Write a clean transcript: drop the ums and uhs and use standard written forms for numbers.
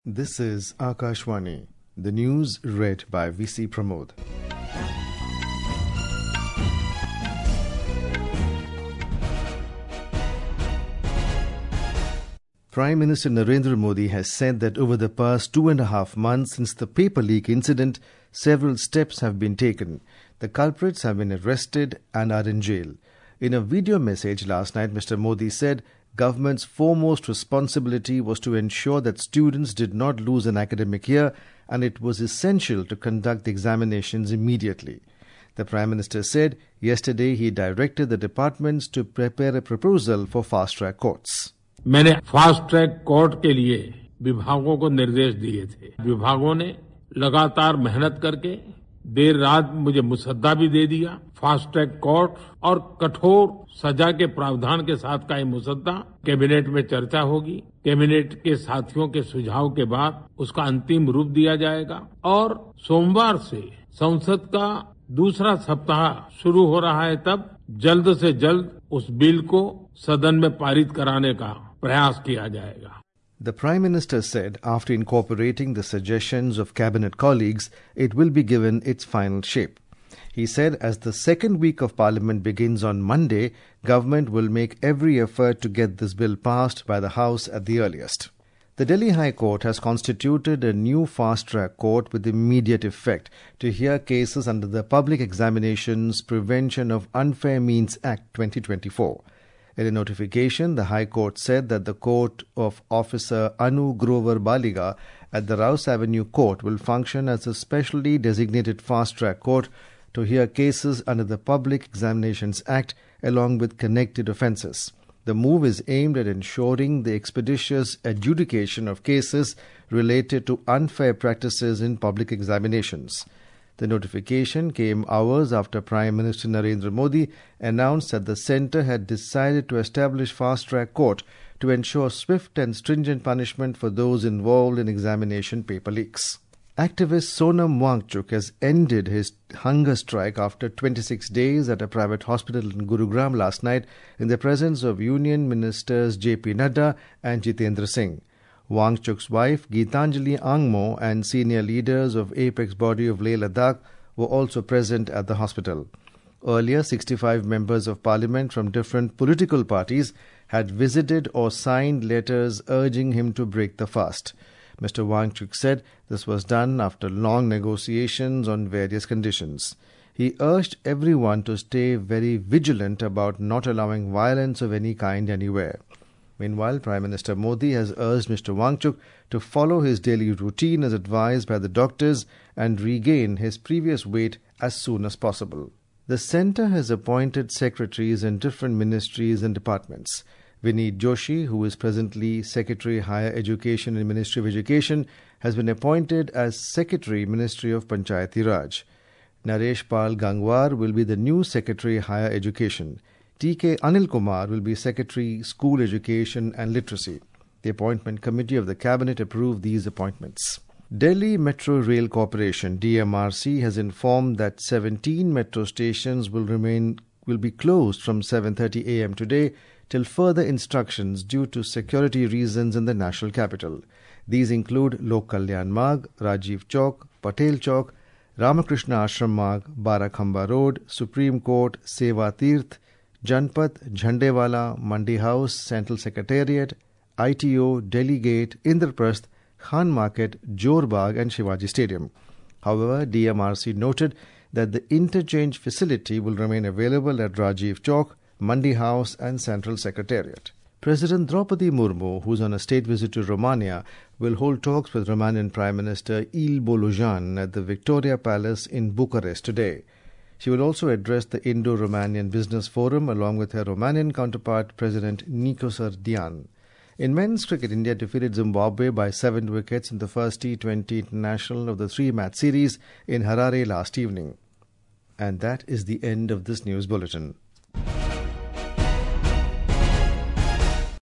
This is Akashvani. The news read by VC Pramod. Prime Minister Narendra Modi has said that over the past 2.5 months since the paper leak incident, several steps have been taken. The culprits have been arrested and are in jail. In a video message last night, Mr. Modi said government's foremost responsibility was to ensure that students did not lose an academic year, and it was essential to conduct the examinations immediately. The Prime Minister said yesterday he directed the departments to prepare a proposal for fast-track courts. मैंने fast track court के लिए विभागों को निर्देश दिए थे। विभागों ने लगातार मेहनत करके देर रात मुझे मुसद्दा भी दे दिया। फास्ट ट्रैक कोर्ट और कठोर सजा के प्रावधान के साथ का ये मुसद्दा कैबिनेट में चर्चा होगी। कैबिनेट के साथियों के सुझाव के बाद उसका अंतिम रूप दिया जाएगा और सोमवार से संसद का दूसरा सप्ताह शुरू हो रहा है, तब जल्द से जल्द उस बिल को सदन में पारित कराने का प्रयास किया जाएगा। The Prime Minister said after incorporating the suggestions of cabinet colleagues, it will be given its final shape. He said as the second week of Parliament begins on Monday, government will make every effort to get this bill passed by the House at the earliest. The Delhi High Court has constituted a new fast-track court with immediate effect to hear cases under the Public Examinations Prevention of Unfair Means Act 2024. In a notification, the High Court said that the court of Officer Anu Grover Baliga at the Rouse Avenue Court will function as a specially designated fast-track court to hear cases under the Public Examinations Act along with connected offences. The move is aimed at ensuring the expeditious adjudication of cases related to unfair practices in public examinations. The notification came hours after Prime Minister Narendra Modi announced that the centre had decided to establish fast-track court to ensure swift and stringent punishment for those involved in examination paper leaks. Activist Sonam Wangchuk has ended his hunger strike after 26 days at a private hospital in Gurugram last night in the presence of Union Ministers J.P. Nadda and Jitendra Singh. Wangchuk's wife, Geetanjali Angmo, and senior leaders of Apex Body of Leh Ladakh were also present at the hospital. Earlier, 65 members of parliament from different political parties had visited or signed letters urging him to break the fast. Mr. Wangchuk said this was done after long negotiations on various conditions. He urged everyone to stay very vigilant about not allowing violence of any kind anywhere. Meanwhile, Prime Minister Modi has urged Mr. Wangchuk to follow his daily routine as advised by the doctors and regain his previous weight as soon as possible. The centre has appointed secretaries in different ministries and departments. Vineet Joshi, who is presently Secretary Higher Education in Ministry of Education, has been appointed as Secretary Ministry of Panchayati Raj. Naresh Pal Gangwar will be the new Secretary Higher Education. T.K. Anil Kumar will be Secretary School Education and Literacy. The appointment committee of the Cabinet approved these appointments. Delhi Metro Rail Corporation DMRC has informed that 17 metro stations will be closed from 7:30 a.m. today till further instructions due to security reasons in the national capital. These include Lok Kalyan Marg, Rajiv Chowk, Patel Chowk, Ramakrishna Ashram Marg, Barakhamba Road, Supreme Court, Seva Tirth, Janpat, Jhandewala, Mandi House, Central Secretariat, ITO, Delhi Gate, Indraprasth, Khan Market, Jorbagh and Shivaji Stadium. However, DMRC noted that the interchange facility will remain available at Rajiv Chowk, Mandi House and Central Secretariat. President Draupadi Murmu, who is on a state visit to Romania, will hold talks with Romanian Prime Minister Il Bolojan at the Victoria Palace in Bucharest today. She will also address the Indo-Romanian Business Forum along with her Romanian counterpart, President Nicu Sărdean. In men's cricket, India defeated Zimbabwe by 7 wickets in the first T20 international of the 3-match series in Harare last evening. And that is the end of this news bulletin.